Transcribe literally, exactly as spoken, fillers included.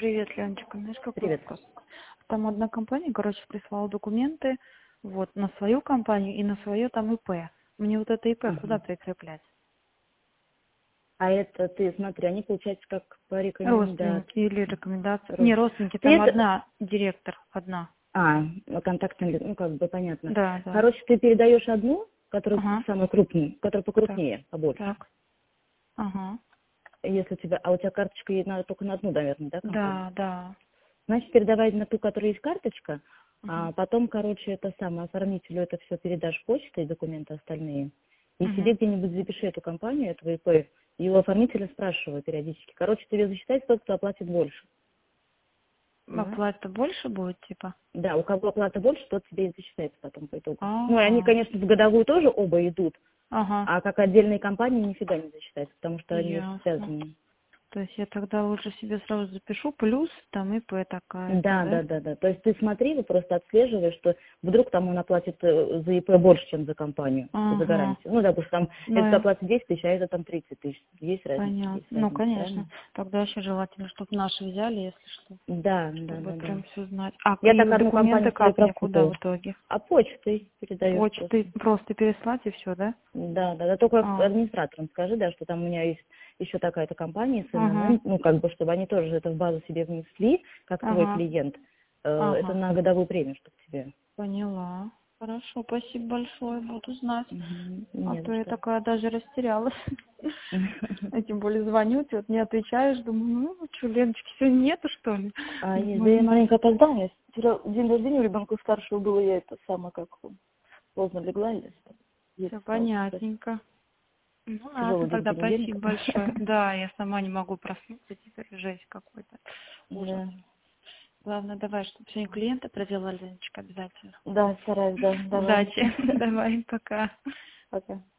Привет, Леночка. Знаешь, какой Привет. вопрос? Там одна компания, короче, прислала документы вот на свою компанию и на свое там ИП. Мне вот это ИП куда Ага. прикреплять? А это ты, смотри, они получается как по рекомендации. Родственники или рекомендации? Род- Не, родственники, Ты там это... одна директор, одна. А, ну, контактный, ли- ну, как бы понятно. Да, да. Короче, ты передаешь одну, которая Ага. самая крупная, которая Так, покрупнее, побольше. так. Ага. Если у тебя... А у тебя карточка ей надо только на одну, наверное, да, компанию? Да, да. Значит, передавай на ту, которая есть карточка, а Угу. потом, короче, это самое, оформителю это все передашь почтой, документы остальные. И себе Угу. где-нибудь запиши эту компанию, этого ИП, и у оформителя спрашиваю периодически. Короче, тебе засчитать тот, кто оплатит больше. Поняла? Оплата больше будет, типа? Да, у кого оплата больше, тот тебе и засчитается потом по итогу. Ну, и они, А, конечно, в годовую тоже оба идут, ага. а как отдельные компании нифига не засчитаются, потому что они Ясно. связаны. То есть я тогда лучше себе сразу запишу плюс там ИП такая-то, Да, да? да, да, да. То есть ты смотри, вы просто отслеживаешь, что вдруг там он оплатит э, за ИП больше, чем за компанию, за Ага. гарантию. Ну, допустим, там Ну, этот я- оплатит десять тысяч, а это там тридцать тысяч. Есть разница? понятно. Есть Ну, разница, конечно. правильно? Тогда еще желательно, чтобы наши взяли, если что, Да, да, чтобы да, да. прям все знать. А Я и так одну документы компанию свою как мне, куда в пропутала. итоге? А почтой передаешь Почты просто. просто переслать и все, да? Да, да, да, только А, администраторам скажи, да, что там у меня есть еще такая-то компания с ага, эн эн эн, ну, как бы, чтобы они тоже это в базу себе внесли, как твой ага, клиент. Э, Это ага. на годовую премию, чтобы тебе. Поняла. Хорошо, спасибо большое, буду знать. Мгм. А Не то за я что. такая даже растерялась. А тем более звоню, ты вот не отвечаешь, думаю, ну что, Леночки, сегодня нету, что ли? А, нет, да я Думаю, маленько опоздала. Я вчера день рождения у ребенка старшего было, я это сама как поздно легла, и еле все встала. Сейчас понятненько. Ну ладно, тяжелый день тогда понедельник. спасибо большое. Да, я сама не могу проснуться, теперь жесть какой-то. Ужас. Да, Главное, давай, чтобы сегодня клиента провела, Леночка, обязательно. да, стараюсь, да, давай. Удачи. Давай, пока. Пока.